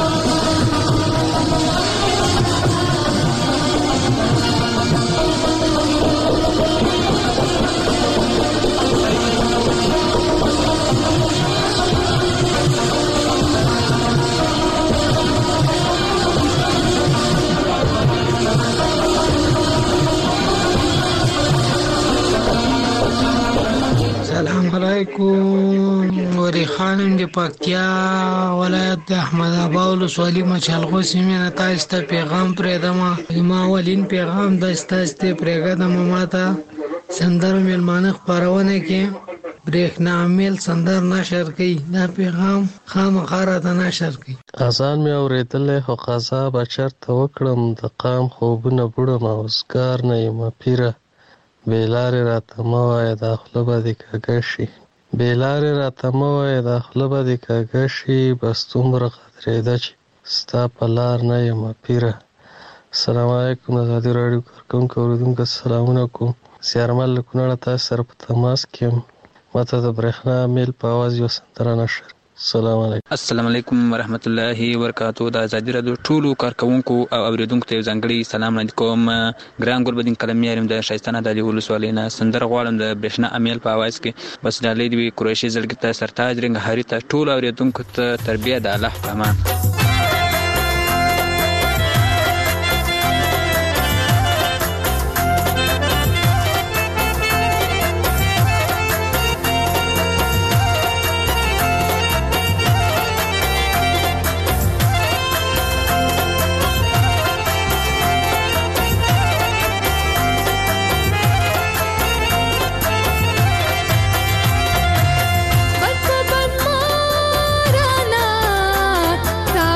السلام علیکم وری خانم د پکتیا ولایت د احمد آباد ولسوالۍ مچالغو سیمې نه تاسو ته پیغام پرېږدم ما اولین پیغام د تاسو ته پرېږدم ماته سندرو میلمانه خپرونه کې برېښنا میل سندر نشر کوي دا پیغام خامخا راته نشر کوي اذان مې اورېدلی خو قضا به چېرته وکړم د قام خوبونه بوړم اوزګار نه یم پیره بې لارې راته مه وایه دا خوله به دې کږه شي بې لارې راته مه وایه دا خوله به دې کږه شي بس دومره قدرېده چې ستا په لار نه یم پیره السلام علیکم ازادي راډیو کارکوونکو اورېدونکو سلامونه کوم زیارمل له کونړه تاسو سره په تماس کې یم ماته د برېښنا میل په اواز یو سندره نشر السلام علیکم السلام علیکم ورحمت الله وبرکاتو د ازادي راډیو ټولو کارکوونکو او اوریدونکو ته ځانګړي سلام وړاندې کوم ګران ګلبدین قلمي یم د شایستانه د علي ولسوالۍ نه سندره غواړم د برېښنا امیل په اواز کې بس ډالۍ دوي قریشي زړګي ته سرتاج رنګهاري ته ټولو اوریدونکو ته تربیه د الله په امان تا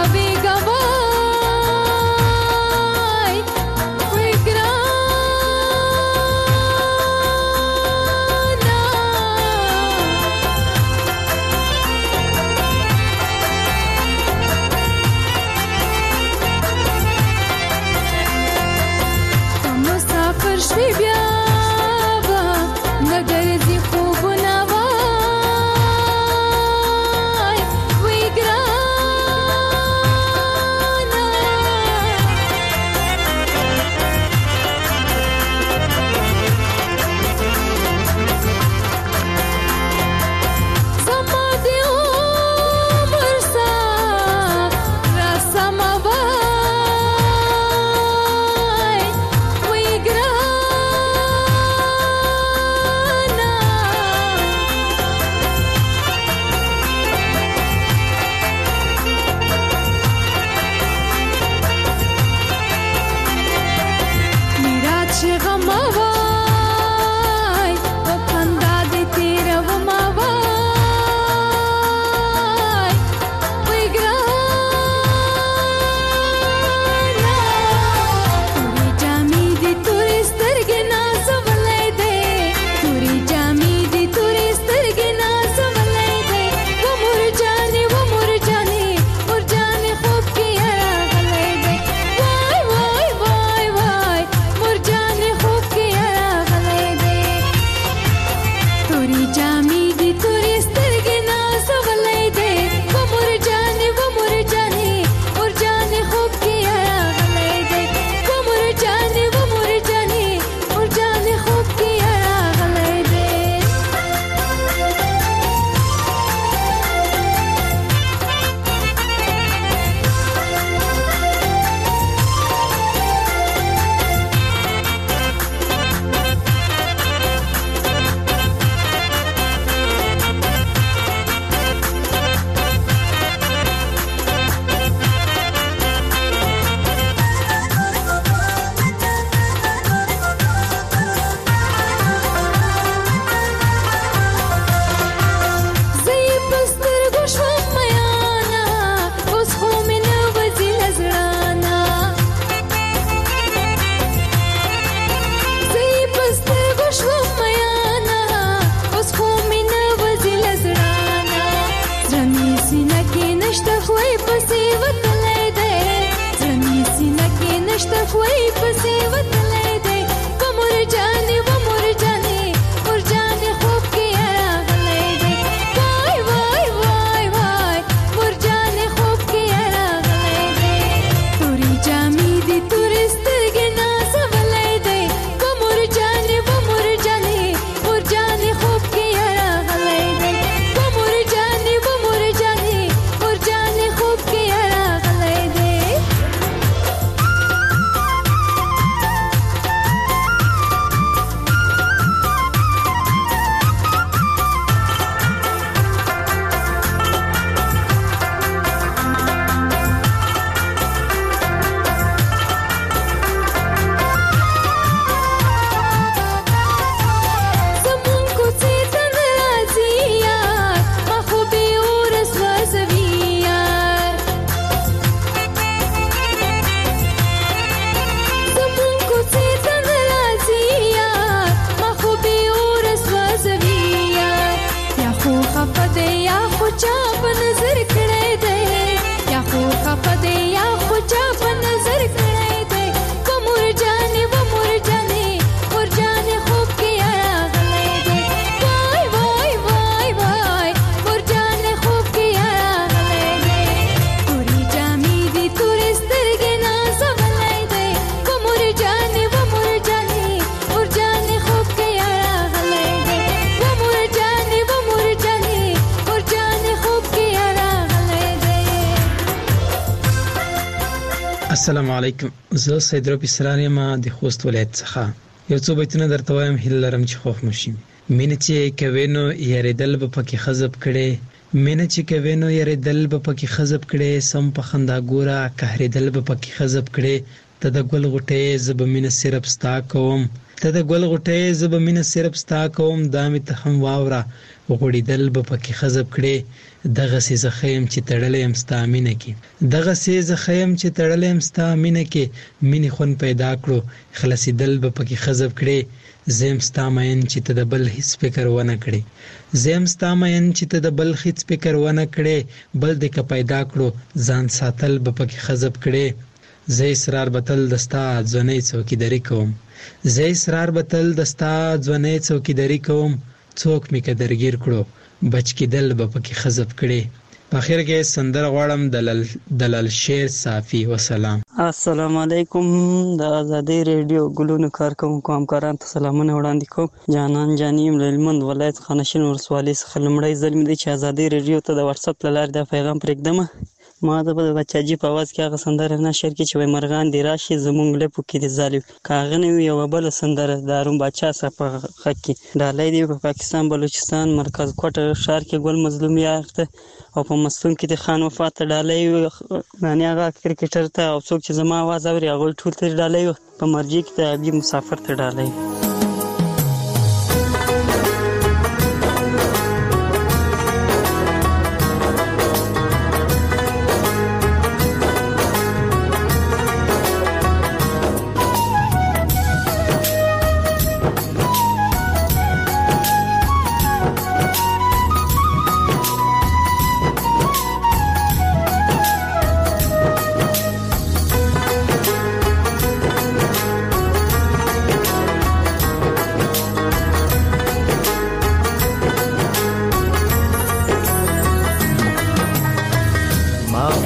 السلام علیکم. زه سید ربی اسرار یم د خوست ولایت څخه. یو څو بیتونه درته وایم، هیله لرم چې خوښ مو شي. مینه چې کوي نو یریدل به پکې خزب کړي، مینه چې کوي نو یریدل به پکې خزب کړي، سم په خندا ګوره قهریدل به پکې خزب کړي. ته د ګل غټې زب مینه صرف ستا کوم، ته د ګل غټې زب مینه صرف ستا کوم، دا مې ته هم واوره غوړېدل به پکې خزب کړي. دغه سي زخیم چې تړلې ام ستا مینه کې، دغه سي زخیم چې تړلې ام ستا مینه کې، مینې خون پیدا کړو خلاصېدل به پکې خزب کړي. زم ستا مین چې ته د بل هیڅ فکر ونه کړي، زم ستا مین چې ته د بل هیڅ فکر ونه کړي، بل دې که پیدا کړو ځان ساتل به پکې خزب کړي. زه اصرار بتل دستا ځونې څوکیداری کوم، زه اصرار بتل دستا ځونې څوکیداری کوم، څوک مې که درګیر کړو بچ کېدل به پکې خزب کړي. په اخر کې سندره غواړم دلال دلال شیر صافی. وسلام. السلام علیکم. د آزادۍ ریډیو ګلونو کارکونکو همکارانو ته سلامونه وړاندې کوم. جانان جانیم له هلمند ولایت خانشین ولسوالۍ څخه لومړی ځل مې دی چې آزادۍ ریډیو ته د واتساپ له لارې دا پیغام پرېږدم. ما د بچاجي په اواز کې هغه سندره نشر کړې چې وایي مرغان دې راشي زموږ لپو کې دې ځالي، که هغه نه وي یوه بله سندره د هارون باچا څخه په غږ کې ډالۍ دی په پاکستان بلوچستان مرکز کوټه ښار کې ګل مظلوم یاغ ته، او په مستون کې د خان وفا ته ډالۍ یعنې هغه کرکټر ته، او څوک چې زما اواز اوري هغوی ټول ته ډالۍ، په مرجې کې د ابي مسافر ته ډالۍ.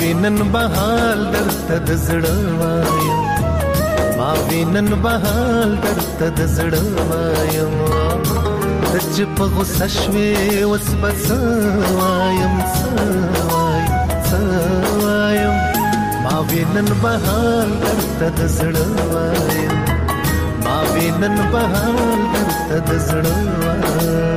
وینن بهال درته د زړه وایم ما وینن بهال درته د زړه وایم د چې په غوسه شوې اوس به څه وایم څه وایم څه وایم ما وینن بهال درته د زړه وایم ما وینن بهال درته د زړه وایم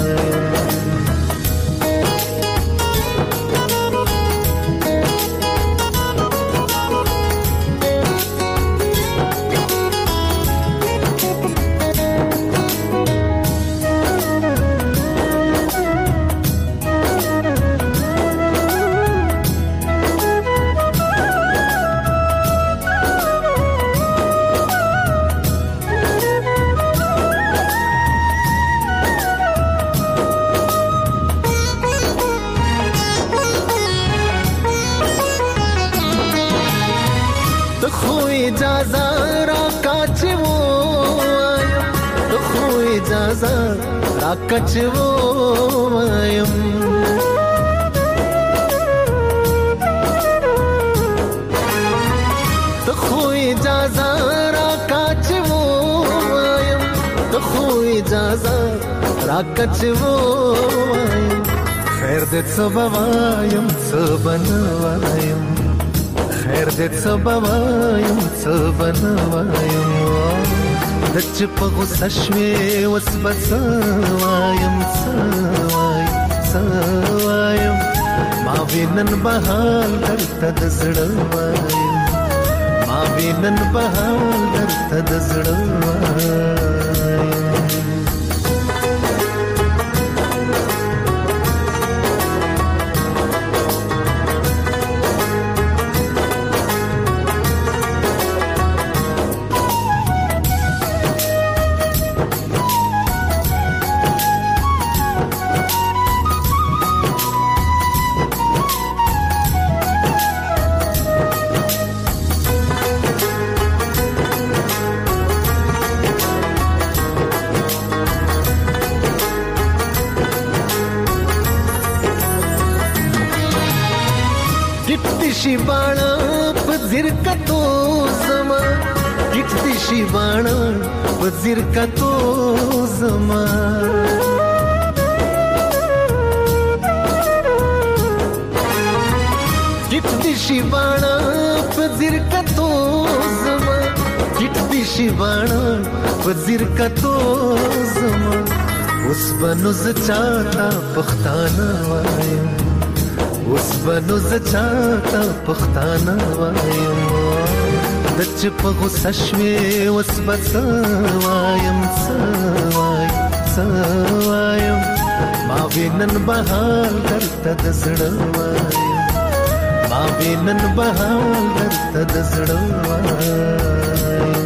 کچو وایم ته خو اجازه را کچو وایم ته خو اجازه را کچو وایم خیر دې څه وایم څه بنوایم خیر دې څه وایم څه بنوایم د چې په غوسه شوې اوس به څه وایم څه وایم څه وایم ما وینن بهال درته د زړه وایم ما وینن بهال درته د زړه وایم شي باڼه په زیر کتو زما کټ دي شي باڼه په زیر کتو زما کټ دي شي باڼه په زیر کتو زما کټ دي شي باڼه په زیر کتو زما اوس بنو ز چاته پښتانه وایم اوس بنو ز چاته پښتانه وایم د چې په غوسه شوې اوس به څه وایم څه وایم څه وایم ما وینن بهال درته د زړه وایم ما وینن بهال درته د زړه وایم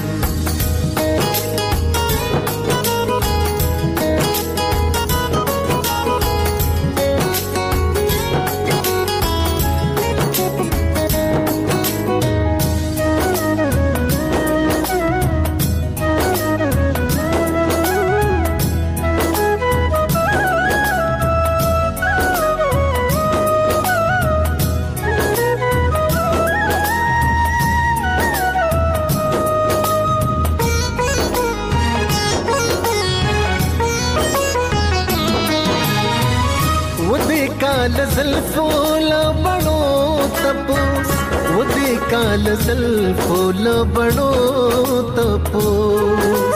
زلفو لبړو تپوس و دې کال زلفو لبړو تپوس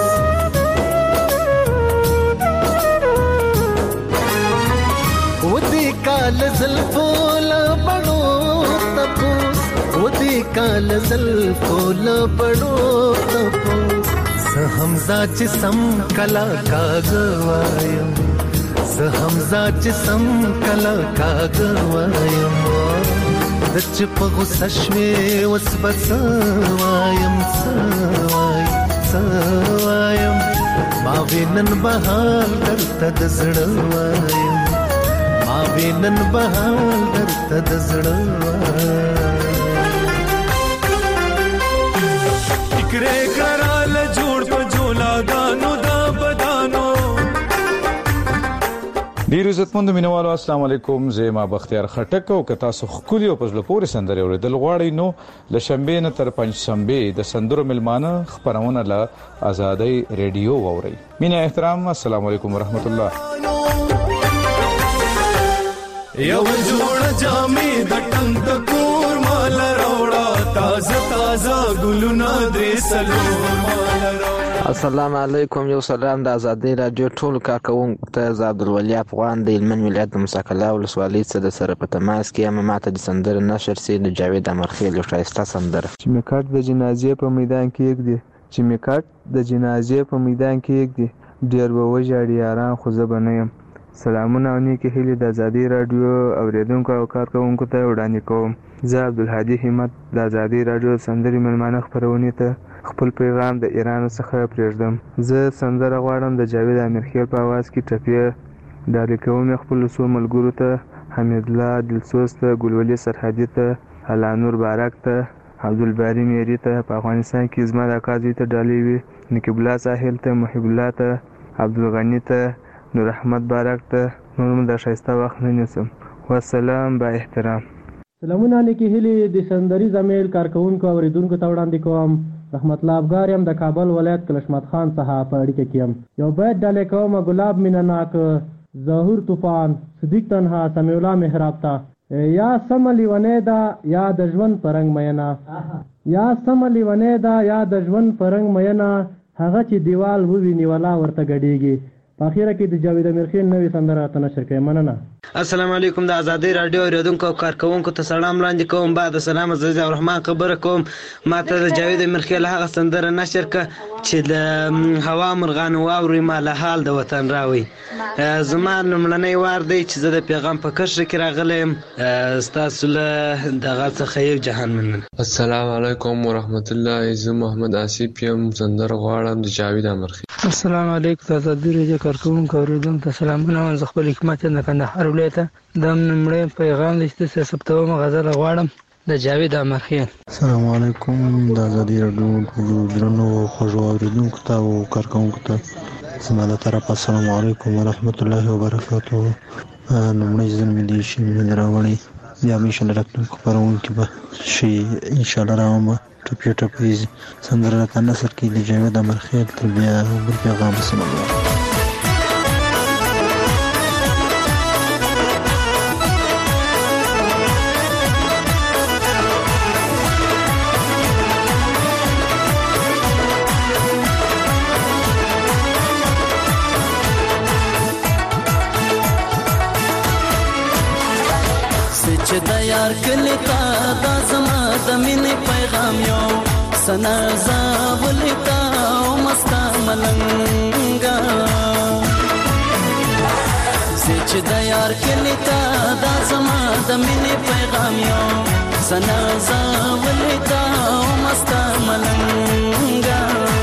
و دې کال زلفو لبړو تپوس و دې کال زلفو لبړو تپوس زه حمزه چې سم کلا کاغوایم زه حمزه چې سم کلا کاغوایم د چې په غوسه شوې اوس به څه وایم څه وایم څه وایم ما وینن بهال درته د زړه وایم ما وینن بهال درته د زړه وایم فکرې کړه جوړ په جولا غانو دا بدانو ډیر عزتمن مینوالو السلام علیکم، زه ما بختیار خټک او که تاسو خولي او پزله پورې سندرې اوریدل غواړئ نو ل شنبه نه تر پنځ شنبه د سندرو ملمانه خبرونه له آزادۍ ریډیو ووري. مینه احترام، السلام علیکم ورحمت الله. یو جوړ جامې د ټنګ د کور مال راوړه، تازه تازه ګلونه درې سلور مال راوړه. السلام علیکم، یو سلام د آزادۍ رادیو ټول کارکونکو ته. زه عبدالولي افغان د هلمند ولایت د موسی قلعه ولسوالۍ څخه د سره په تماس کې یم. ماته د سندره نشر سي د جاوید امرخیل یو ښایسته سندره. چې مې کټ د جنازې په میدان کې یږدي، چې مې کټ د جنازې په میدان کې یږدي، ډېر به وژاړي یاران خو زه به نه یم. سلامونه او نیکې هیلې د آزادۍ رادیو اوریدونکو او کارکونکو ته وړاندې کوم. زه عبدالهادي همت د آزادۍ رادیو سندرې مېلمانه خپرونې ته خپل پیغام د ایران څخه پرېږدم. زه سندره غواړم د جاوید امیرخیل په आवाज کې ټپې ډالۍ کوم خپل څو ملګرو ته، حمید الله دلسوز ته، ګلولي سرحدي ته، الله نور بارک ته، عبدالباري میری ته. په افغانستان کې زما د اکا زوی ته ډالۍ وي، نقیب الله ساحل ته، محب الله ته، عبدالغني ته، نور احمد بارک ته. نور م د ښایسته وخت نه نیسم. والسلام با احترام. سلامونه نیکې هیلې د سندریز امیل کارکونکو او اوریدونکو ته وړاندې کوم. رحمت الله افګار یم د کابل ولایت کلشمت خان څخه په اړیکه کې یم. یو بیت ډالۍ کوم ګلاب مینه ناک، ظهور طوفان، صدیق تنها، سمیع الله محراب ته. یا سم لیونې ده یا د ژوند په رنګ مینه، یا سم لیونې ده یا د ژوند په رنګ مینه، هغه چې دیوال وویني ولا ورته ګډېږي. په اخیره کې د جاوید امیرخیل نوې سندره راته نشر کوي. مننه. السلام علیکم، د آزادۍ رادیو اوریدونکو او کارکونکو ته سلام وړاندې کوم. بعد سلام عزیز الرحمن خبره کوم. ماته د جاوید امیرخیل هغه سندره نشر ک چې د هوا مرغان واوري مال حال د وطن راوي. زما لمړنۍ وار دی چې زه د پیغام په کشر کې راغلم. ستاسو له دغه څخه یو جهان مننه. السلام علیکم ورحمت الله. زه محمد آصف یم، سندره غواړم د جاوید امیرخیل. السلام علیکم، د آزادۍ رادیو کارکونکو اوریدونکو ته سلامونه. زه خپل حکمت یم د کندهار ولایت. دا نمړی پیغام دی چې ثبتوم غزل غواړم د جاوید امیرخیل. السلام علیکم، د آزادۍ رادیو ټولو درنو خوږو اوریدونکو ته او کارکونکو ته زما له طرفه السلام علیکم ورحمت الله وبرکاته. لومړی ځل مې دې شي مې راوړی، بیا مې انشاءالله راتلونکو خپرونکو کې به شي انشاءالله راوړم. ټپې ټپې سندره راته نثر کې د جاوید امیرخیل. تر بیا بل پیغام سلام علیکم. چې د یار کلی تا دا زما د مینې پیغام یو سنا زاولی تا او مستا ملنګا. چې د یار کلی تا دا زما د مینې پیغام یو سنا زاولی تا او مستا ملنګا.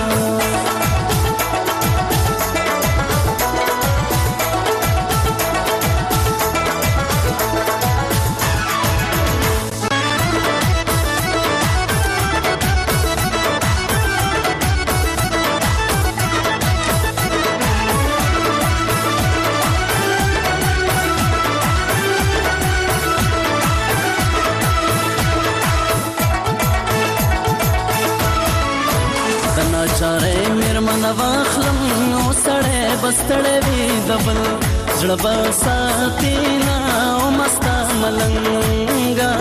چاره میرمن واخلم نو سړی بستړی وي د بل زړه به ساتي نه او مستا ملنګا.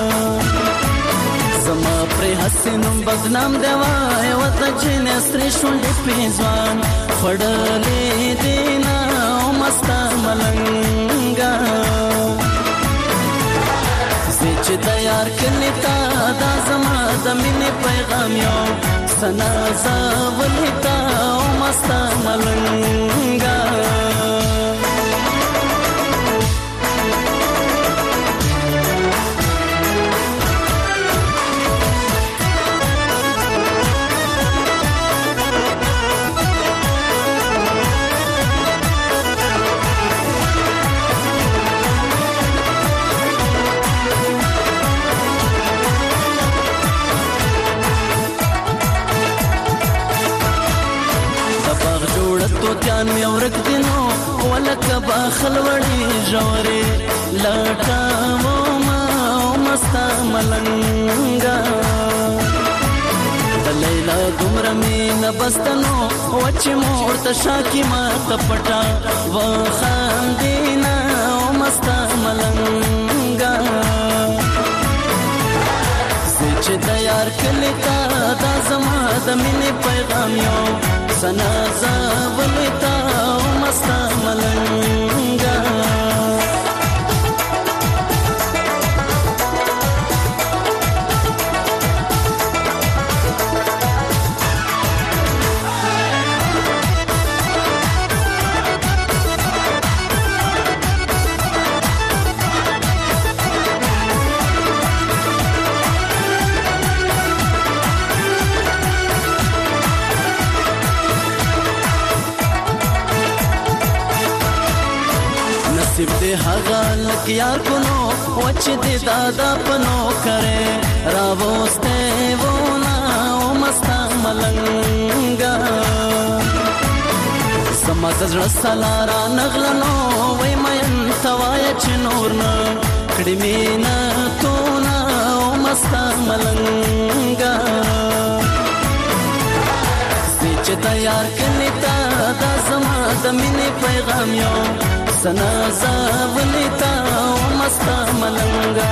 زما پرې هسې نوم بدنام دی وایه ورته چې نسترې شونډې پرې ځوان خوړلې دي نه او مستا ملنګا. چې د یار کلی تا دا زما د مینې پیغام یو سنا زاولی تا او مستا ملنګا. توتیان می ورک دی نو لوړې ژورې لټومه او مسته ملنګه د لیلا دومره مینه بستنو وچې مور ته شاکي ماته پټه وخاندینه او مسته ملنګه زه چې د یار کلي ته دا زما د مینې پیغام یو سنا زولې ته او مسته ملنګه نصیب دې هغه لک یار کو نو وچ دې دادا پنو کرے راوسته ونا او مستا ملنګا سما زړه سلارا نغلنو وای مې توای چې نور نه کړي مینا تو نا او مستا ملنګا چې د یار کلی تا دا زما د مینې پیغام یو سنا زولې تا او مستا ملنګا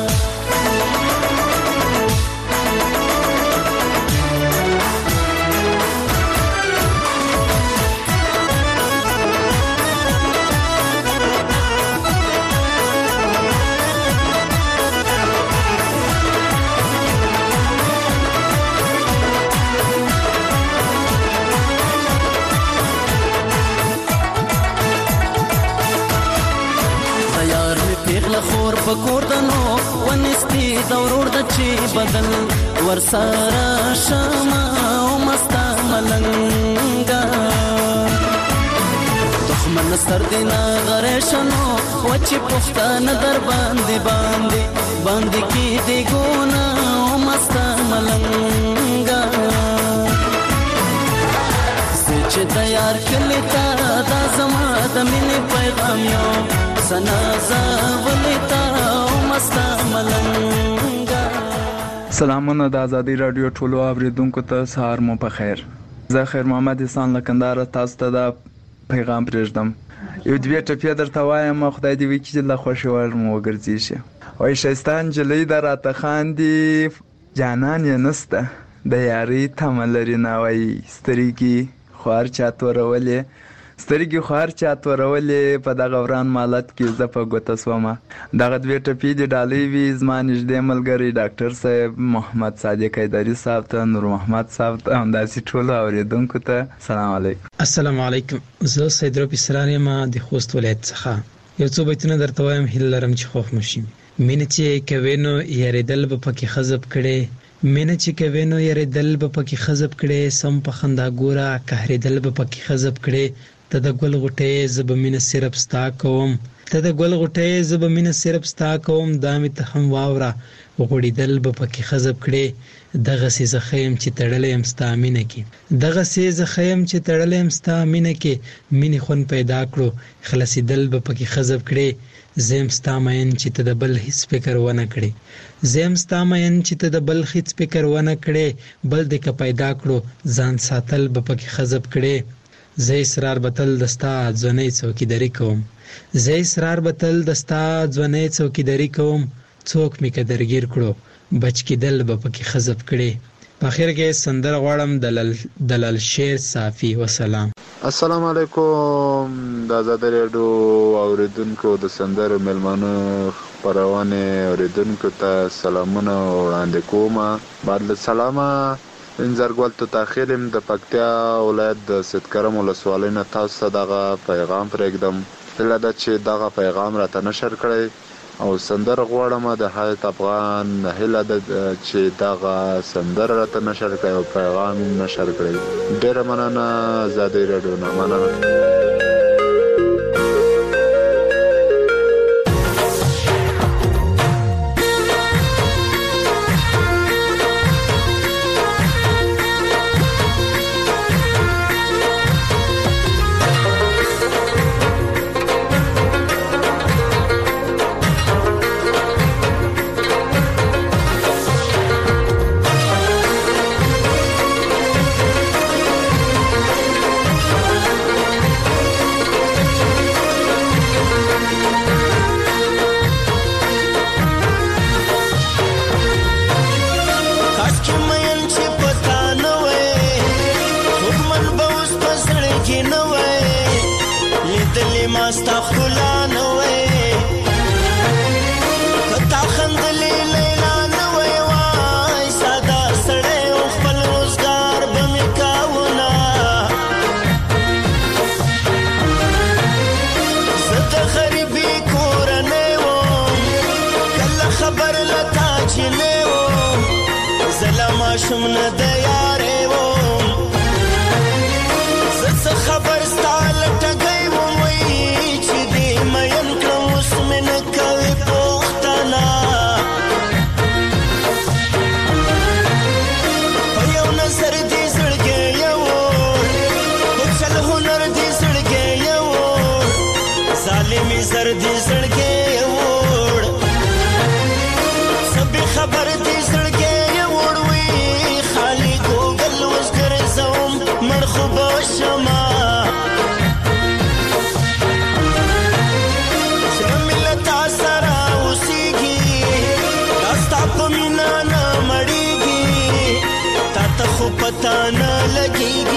خور پکور دنو ونستی دورور د چی بدل ورسره شمع او مستا ملنګا دښمن سر دینا غریشنو وچی پښتانه در باندې باندې باندې کی دی ګونا او مستا ملنګا چې د یار کلی تا دا زما د مینې پیغام یو سنا زولې تا او مستا ملنګا. سلامونه د ازادي رادیو ټولو اوریدونکو ته سهار مو په خیر. زه خیر محمد احسان له کندهار تاسو ته دا پیغام پرېږدم. یو دوې ټپې درته وایم خدای دې وکړي چې له خوښې وړ مو وګرځي شي. وایي ښایسته نجلۍ ده راته خاندي جانان یې نسته د یارۍ تمه لري نه وایي سترګې خو هر چا تورولې سترګې خو هر چا تورولې په دغه وران مالت کې زه په ګوته سومه. دغه دوې ټپې دې ډالۍ وي زما نږدې ملګری ډاکټر صاحب محمد صادق حیدري صاحب ته نور محمد صاحب ته همداسې ټولو اورېدونکو ته سلام علیکم. السلام علیکم. زه سید رب اسرار یم د خوست ولایت څخه. یو څو بیتونه درته وایم هیله لرم چې خوښ مو شي. مینه چې کوې نو یارېدل به پکې خزب کړې مینه چې کوې نو یارېدل به پکې خزب کړې سم په خندا ګوره قهرېدل به پکې خزب کړې ته د ګل غوټۍ زه به مینه صرف ستا کوم ته د ګل غوټۍ زه به مینه صرف ستا کوم دا مې ته هم واوره غوړېدل به پکې خزب کړې دغسې زه ښه یم چې تړلی یم ستا مینه کې دغسې زه ښه یم چې تړلی یم ستا مینه کې مینې خوند پیدا کړو خلاصېدل به پکې خزب کړې زه یم ستا مین چې ته د بل هیڅ فکر ونه کړې زه یم ستا مین چې ته د بل هیڅ فکر ونه کړې بل دې که پیدا کړو ځان ساتل به پکې خزب کړې زه اصرار به تل د ستا ځوانۍ څوکیداري کوم زه اصرار به تل د ستا ځوانۍ څوکیداري کوم څوک مې که درګیر کړو بچ کېدل به پکې خزب کړې په اخر کې سندره غواړم د لال شیر صافي وسلام. السلام علیکم د ازادي راډیو اوریدونکو د سندرو مېلمانه خپرونې اوریدونکو ته سلامونه وړاندې کوم. بعد له سلامه انزرګل ته تاخیر د پکتیا ولایت د سیدکرم ولسوالۍ نه تاسو ته دغه پیغام پرېږدم هیله ده چې دغه پیغام راته نشر کړئ او سندره غواړم د حیات افغان هیله ده چې دغه سندره راته نشر کړئ او پیغام نشر کړئ. ډېره مننه ازادي راډیو نه مننه. راشم نه د یارې وم زه څه خبر ستا له ټګۍ وم وایي چې دې مین کړم اوس مې نه کوي پوښتنه په یو نظر دې زړګی یوړ په چل هنر دې زړګی یوړ ظالمې زر دې زړګی یوړ څه بې خبر دې زړګی یوړ وي خالي ګوګل اوس ګرځوم مړ خو به شمه زړه مې له تا سره اوسېږي دا ستا په مینه نه مړېږي تا ته خو پته نه لګېږي